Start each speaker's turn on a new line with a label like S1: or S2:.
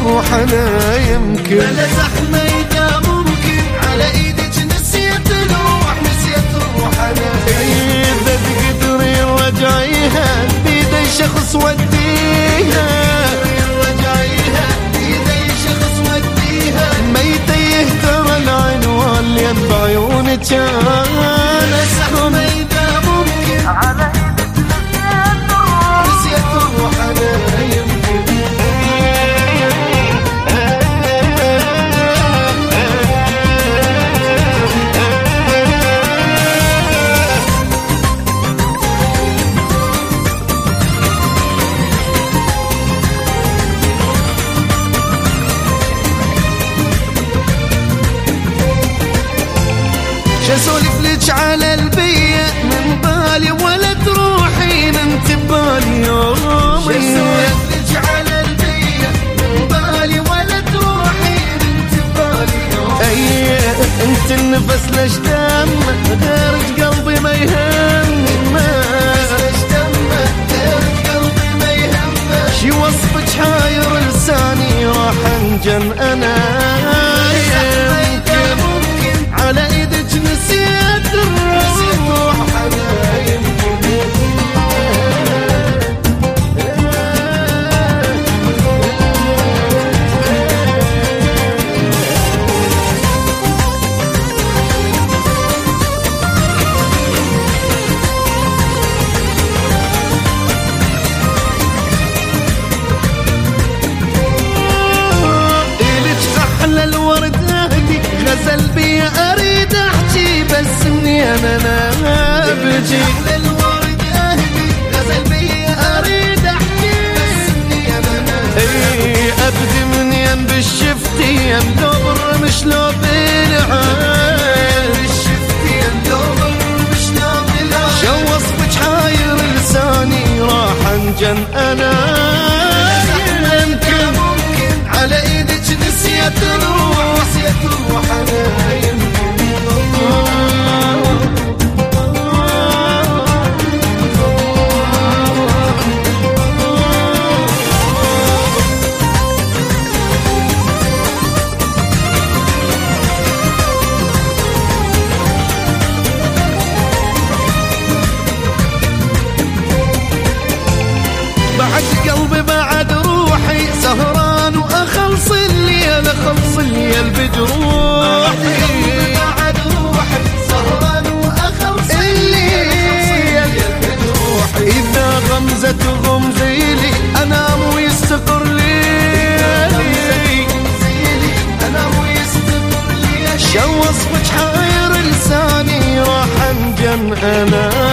S1: الروح انا يمكن
S2: بلا زحمة اذا ممكن على ايدك نسيت الروح انا
S1: اذا تقدري رجعيها بيدي شخص وديها ميتة يهتر العنوان لين بعيونك انا
S2: زحمة اذا ممكن على ايدك نسيت الروح انا يمكن
S1: شسولف لك على البيئة من بالي ولا تروحين انت ببالي يومي
S2: شسولف لك على البيئة من بالي ولا تروحين انت ببالي يومي
S1: ايه انت النفس ليش دمه غيرك قلبي ما يهمه شي وصفك حاير لساني راح انجن انا
S2: ممكن
S1: على ايدك نسيت الروح
S2: انا يمكن
S1: غزل بي اريد احكي بس مني انا بجي
S2: للورد اهلي غزل بي اريد احكي بس مني انا
S1: ابدي منين بالشفتي مدور مش لو بالعين
S2: بالشفتي مدور مش لو بالعين
S1: شو وصفك حاير لساني راح انجن انا
S2: يمكن على ايدك نسيت الروح انا يمكن
S1: بعد قلبي بعد روحي سهران واخلص الليل اخلص الليل بجروحي
S2: بعد روحي سهران واخلص الليل بجروحي
S1: اذا غمزة غمزي لي انام ويستقر ليلي
S2: انام ويستقر لي
S1: شو وصفك حاير لساني راح انجن انا